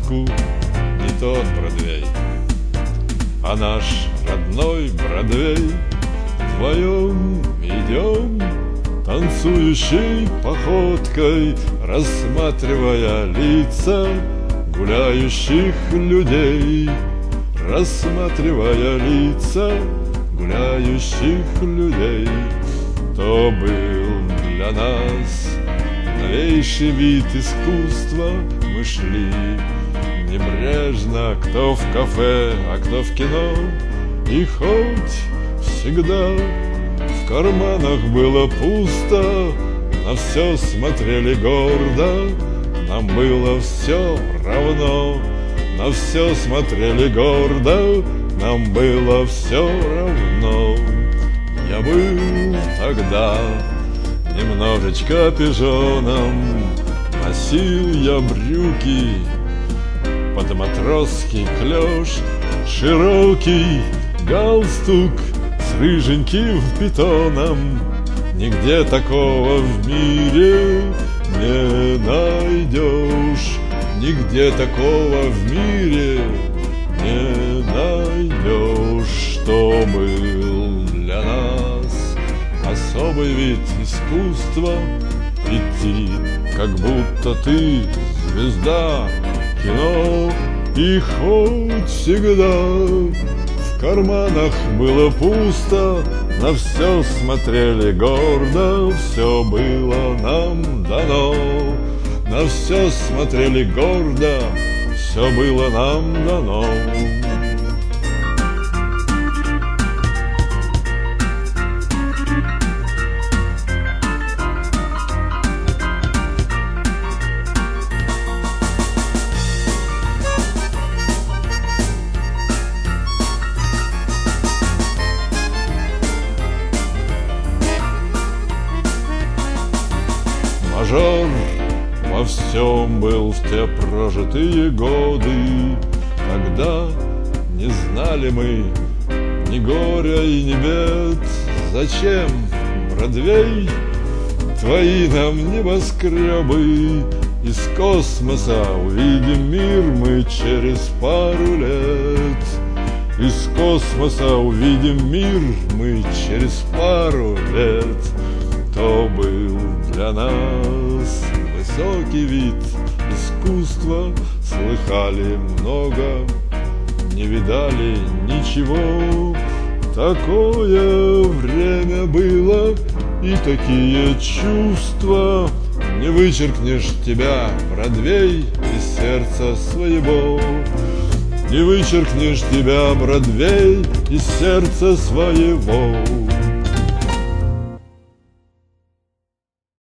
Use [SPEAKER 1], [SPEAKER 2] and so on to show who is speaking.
[SPEAKER 1] сказку, не тот Бродвей. А наш родной Бродвей вдвоем идем танцующей походкой, рассматривая лица гуляющих людей, рассматривая лица гуляющих людей. То был для нас новейший вид искусства. Мы шли небрежно, кто в кафе, а кто в кино. И хоть всегда в карманах было пусто, на все смотрели гордо, нам было все равно. На все смотрели гордо, нам было все равно. Я был тогда немножечко пижоном, носил я брюки под матросский клеш, широкий галстук с рыженьким питоном. Нигде такого в мире не найдешь, нигде такого в мире не найдешь. Что был для нас особый вид искусства, идти, как будто ты звезда кино. И хоть всегда в карманах было пусто, на все смотрели гордо, все было нам дано. На все смотрели гордо, все было нам дано. Мажор во всем был в те прожитые годы, когда не знали мы ни горя и ни бед. Зачем, Бродвей, твои нам небоскребы? Из космоса увидим мир мы через пару лет. Из космоса увидим мир мы через пару лет. То был для нас высокий вид искусства, слыхали много, не видали ничего. Такое время было и такие чувства. Не вычеркнешь тебя, Бродвей, из сердца своего. Не вычеркнешь тебя, Бродвей, из сердца своего.